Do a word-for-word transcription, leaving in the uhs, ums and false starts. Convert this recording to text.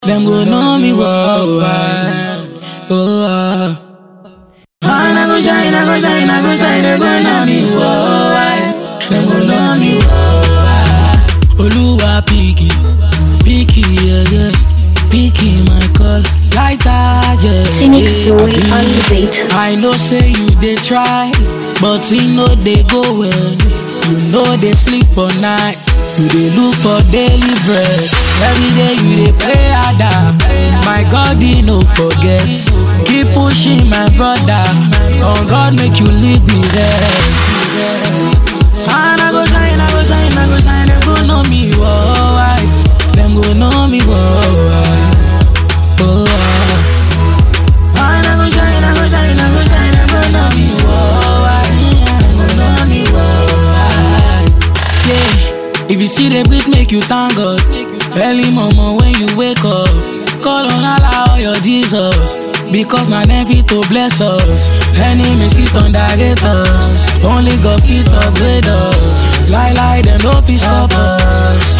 Them go know me worldwide. Oh, uh. And I go shine, I go shine, I go shine. They go know me worldwide. Them go know me worldwide. Oluwa picky, picky, yeah, yeah. Picky my call, lighter, yeah. Cynic Zoe on the beat. I know say you they try, but you know they go well. You know they sleep for night. You they look for daily bread. Every day you they play harder. My God, you no forget. Keep pushing my brother. On God make you lead the rest. And I go shine, I go shine, I go shine. Them go know me worldwide. Them go know me worldwide. Oh, and I go shine, I go shine, I go shine. Them go know me worldwide. Them go know me worldwide. Yeah. If you see the breathe, make you thank God. Early mama when you wake up, call on Allah or your Jesus, because my name fit to bless us. Enemies fit underrate us. Only God fit upgrade us. Lie lie them no fit stop us.